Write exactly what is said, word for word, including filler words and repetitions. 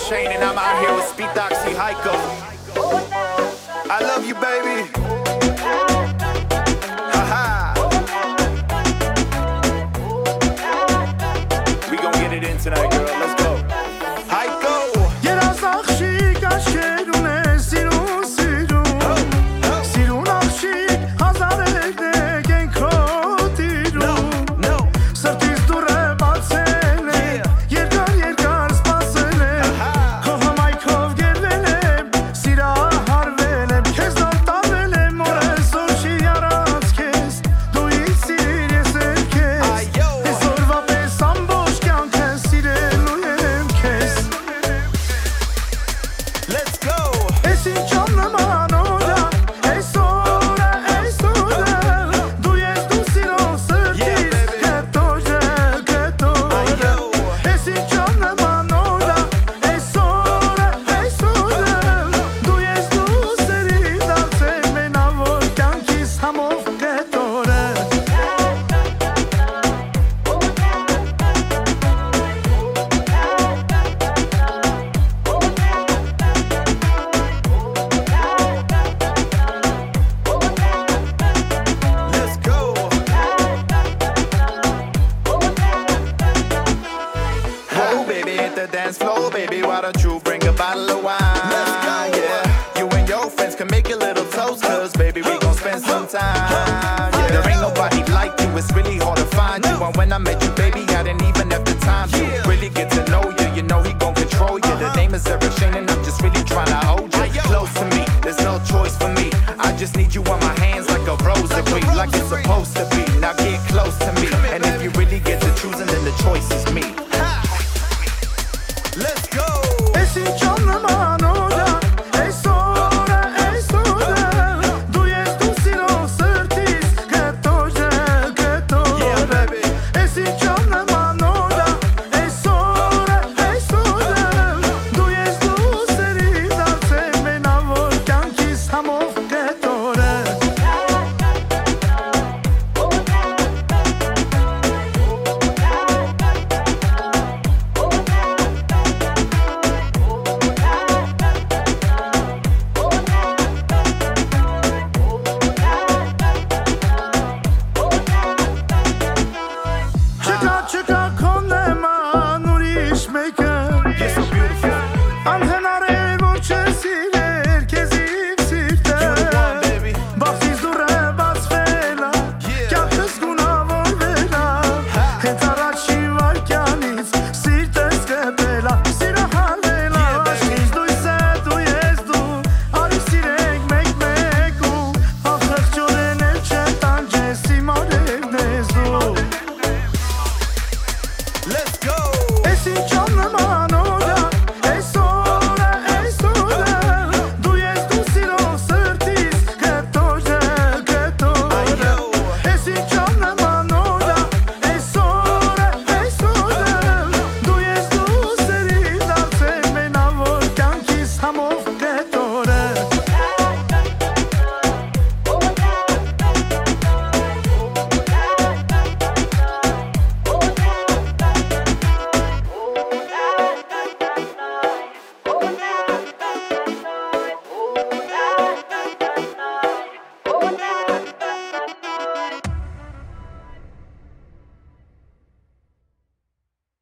Shane, and I'm out here with Speed Doxy Heiko. I love you, baby. Haha. We gon' get it in tonight, girl. Let's go. Heiko. Երազ աղջիկ աշկերուն է սիրուն սիրուն Սիրուն աղջիկ հազարերն է գենքոտ իրուն Սրտիս դուր է բացել է Երկար երկար սպասել է Քո հմայքով գերվել եմ Սիրահարվել եմ Քեզ նոր տարվել եմ Օրես որ չի արած քեզ Դու ինձ սիրիր ես էլ քեզ Այսօրվա պես ամբողջ կյանքը սիրելու եմ քեզ Let's go. Es incham naman ora Es ora, es ora Du jes du siro sërtis Këtore, këtore Es incham naman ora Es ora, es ora Du jes du sëri Darcel me navor Kjankis hamov këtore Let's go. Whoa, baby, hit the dance floor, baby. Why don't you bring a bottle of wine? Let's go. Yeah, you and your friends can make a little toast, cause baby, we gon' spend some time. Yeah, there ain't nobody like you, it's really hard to find you. And when I met you, baby, I didn't even have the time to really get to know you. You know he gon' control you. The name is Eric Shane, and I'm just really trying to hold you close to me. There's no choice for me. I just need you on my hands like a rosary, like it's supposed to be. Now get close to me.